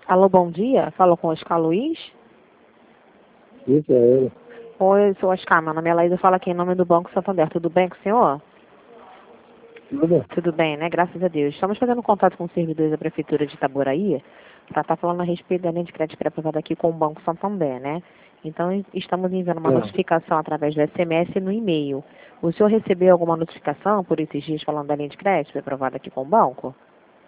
Alô, bom dia. Falo com o Oscar Luiz. Isso é ele. Oi, eu sou Oscar. Meu nome é Laísa. Falo aqui em nome do Banco Santander. Tudo bem com o senhor? Tudo? Tudo bem, né? Graças a Deus. Estamos fazendo contato com os servidores da Prefeitura de Itaboraí para estar falando a respeito da linha de crédito pré-aprovada aqui com o Banco Santander, né? Então, estamos enviando uma notificação através do SMS e no e-mail. O senhor recebeu alguma notificação por esses dias falando da linha de crédito pré-aprovada aqui com o banco?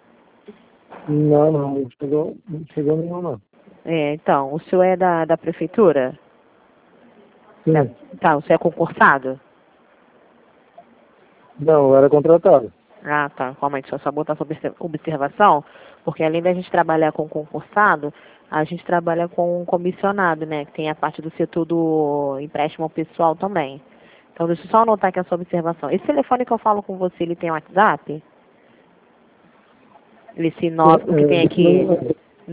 Não chegou nenhum, não. Então, o senhor é da Prefeitura? Sim. Tá, o senhor é concursado? Não, eu era contratado. Ah, tá. Calma aí, deixa eu só botar essa observação, porque além da gente trabalhar com concursado, a gente trabalha com comissionado, né? Que tem a parte do setor do empréstimo ao pessoal também. Então, deixa eu só anotar aqui a sua observação. Esse telefone que eu falo com você, ele tem WhatsApp? Esse 9, porque tem Esse aqui número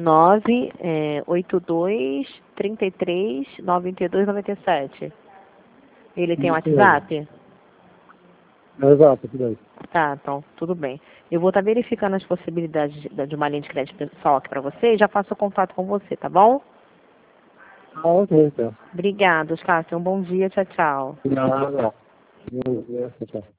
982-33-92-97. Ele tem isso mesmo. WhatsApp? É exato, isso daí. Tá, então, tudo bem. Eu vou estar verificando as possibilidades de uma linha de crédito pessoal aqui para você e já faço contato com você, tá bom? Ah, ok, então. Obrigada, Oscar. Um bom dia. Tchau, tchau. Nada. Tchau.